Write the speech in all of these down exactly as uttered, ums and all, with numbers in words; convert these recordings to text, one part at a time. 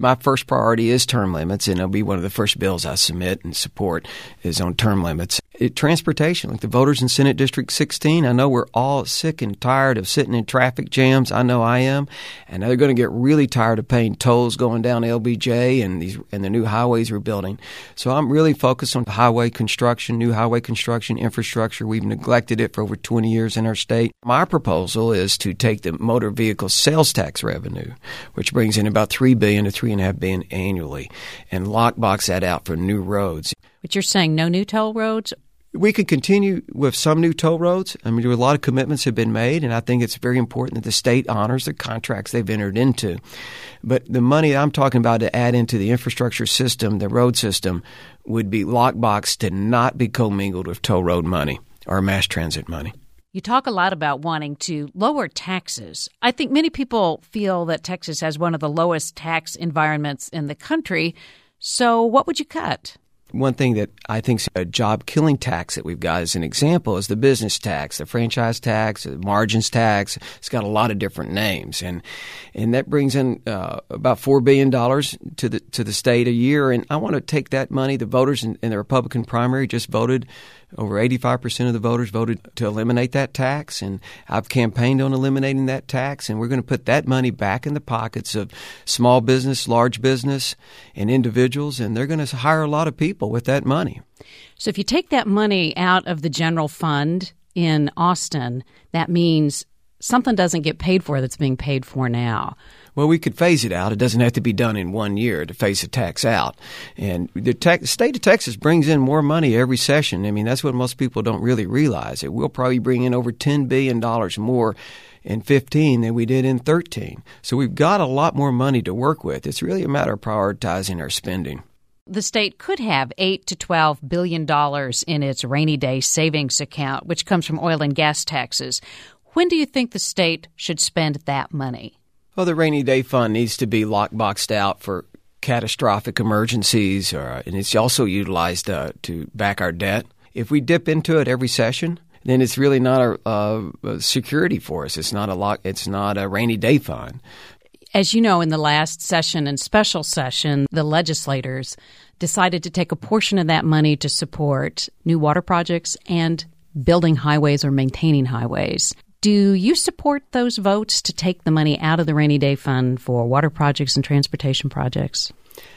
my first priority is term limits, and it'll be one of the first bills I submit and support is on term limits. It, transportation, like the voters in Senate District sixteen, I know we're all sick and tired of sitting in traffic jams. I know I am. And they're going to get really tired of paying tolls going down L B J and these and the new highways we're building. So I'm really focused on highway construction, new highway construction, infrastructure. We've neglected it for over twenty years in our state. My proposal is to take the motor vehicle sales tax revenue, which brings in about three billion dollars to three point five billion dollars annually, and lockbox that out for new roads. But you're saying no new toll roads? We could continue with some new toll roads. I mean, a lot of commitments have been made, and I think it's very important that the state honors the contracts they've entered into. But the money I'm talking about to add into the infrastructure system, the road system, would be lockbox to not be commingled with toll road money or mass transit money. You talk a lot about wanting to lower taxes. I think many people feel that Texas has one of the lowest tax environments in the country. So what would you cut? One thing that I think is a job-killing tax that we've got as an example is the business tax, the franchise tax, the margins tax. It's got a lot of different names, and and that brings in uh, about four billion dollars to the to the state a year. And I want to take that money. The voters in, in the Republican primary just voted. Over eighty-five percent of the voters voted to eliminate that tax, and I've campaigned on eliminating that tax, and we're going to put that money back in the pockets of small business, large business, and individuals, and they're going to hire a lot of people with that money. So if you take that money out of the general fund in Austin, that means something doesn't get paid for that's being paid for now. Well, we could phase it out. It doesn't have to be done in one year to phase a tax out. And the, te- the state of Texas brings in more money every session. I mean, that's what most people don't really realize. It will probably bring in over ten billion dollars more in fifteen than we did in thirteen. So we've got a lot more money to work with. It's really a matter of prioritizing our spending. The state could have eight to twelve billion dollars in its rainy day savings account, which comes from oil and gas taxes. When do you think the state should spend that money? Well, the rainy day fund needs to be lockboxed out for catastrophic emergencies, or, and it's also utilized uh, to back our debt. If we dip into it every session, then it's really not a, a, a security for us. It's not a lock. It's not a rainy day fund. As you know, in the last session and special session, the legislators decided to take a portion of that money to support new water projects and building highways or maintaining highways. Do you support those votes to take the money out of the rainy day fund for water projects and transportation projects?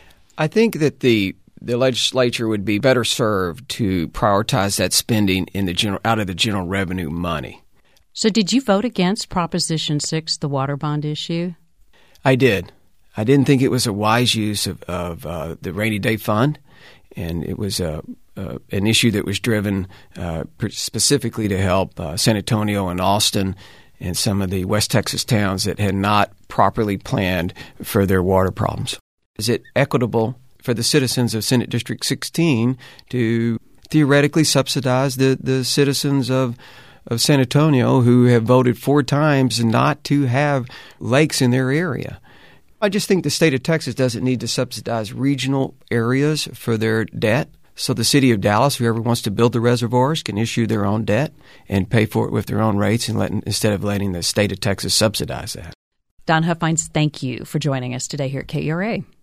I think that the the legislature would be better served to prioritize that spending in the general out of the general revenue money. So did you vote against Proposition six, the water bond issue? I did. I didn't think it was a wise use of, of uh, the rainy day fund, and it was a Uh, an issue that was driven uh, specifically to help uh, San Antonio and Austin and some of the West Texas towns that had not properly planned for their water problems. Is it equitable for the citizens of Senate District sixteen to theoretically subsidize the, the citizens of of San Antonio who have voted four times not to have lakes in their area? I just think the state of Texas doesn't need to subsidize regional areas for their debt. So the city of Dallas, whoever wants to build the reservoirs, can issue their own debt and pay for it with their own rates and let, instead of letting the state of Texas subsidize that. Don Huffines, thank you for joining us today here at K E R A.